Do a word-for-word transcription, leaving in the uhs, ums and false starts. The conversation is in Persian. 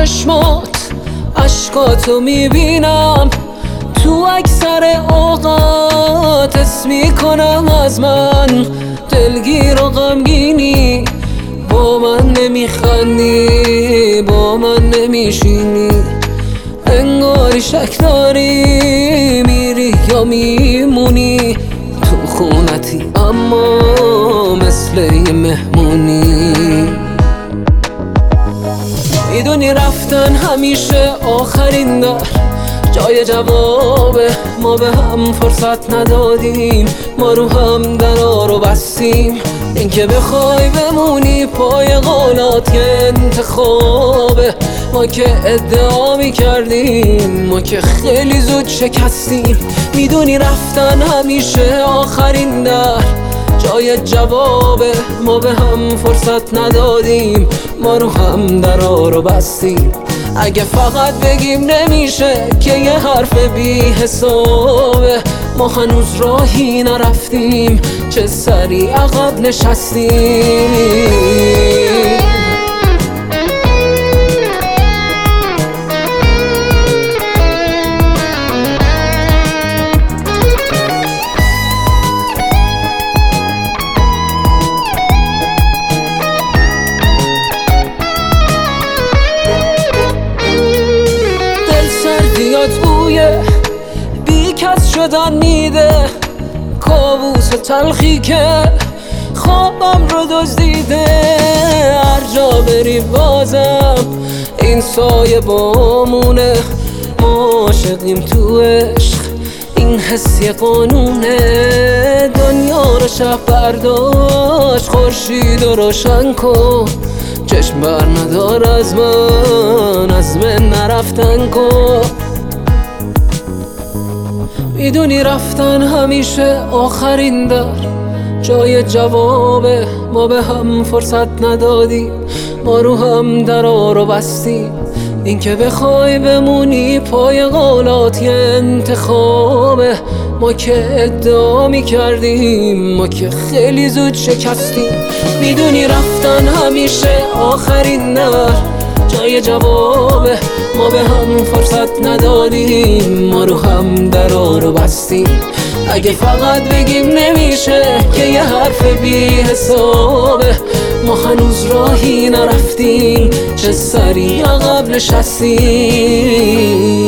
چشمات عشقاتو میبینم، تو اکثر اوقات حس میکنم از من دلگیر و غمگینی. با من نمیخندی، با من نمیشینی، انگاری شک داری میری یا میمونی. تو خونتی اما مثل یه مهمونی. میدونی رفتن همیشه آخرین در، جای جوابه ما به هم فرصت ندادیم، ما رو هم درا رو بستیم. اینکه بخوای بمونی پای قولات که انتخابه، ما که ادعا میکردیم، ما که خیلی زود شکستیم. میدونی رفتن همیشه آخرین در، جای جوابه ما به هم فرصت ندادیم، ما رو هم درا رو بستیم. اگه فقط بگیم نمیشه که یه حرف بی حسابه، ما هنوز راهی نرفتیم، چه سریع عقب نشستیم. بویه بی کس شدن میده، کابوس تلخی که خوابم رو دزدیده. هر جا بری بازم این سایه بامونه، ما عاشقیم تو عشق، این حس یه قانونه. دنیا رو شب برداشت خورشید رو روشن کن، چشم بر ندار از من، از من نرفتن کن. میدونی رفتن همیشه آخرین در، جای جوابه ما به هم فرصت ندادیم، ما رو هم درا رو بستیم. اینکه بخوای بمونی پای قولات یه انتخابه، ما که ادعا میکردیم، ما که خیلی زود شکستیم. میدونی رفتن همیشه آخرین در، جای جوابه ما به هم فرصت ندادیم، ما رو هم درا رو بستیم. اگه فقط بگیم نمیشه که یه حرف بی حسابه، ما هنوز راهی نرفتیم، چه سریع عقب نشستیم.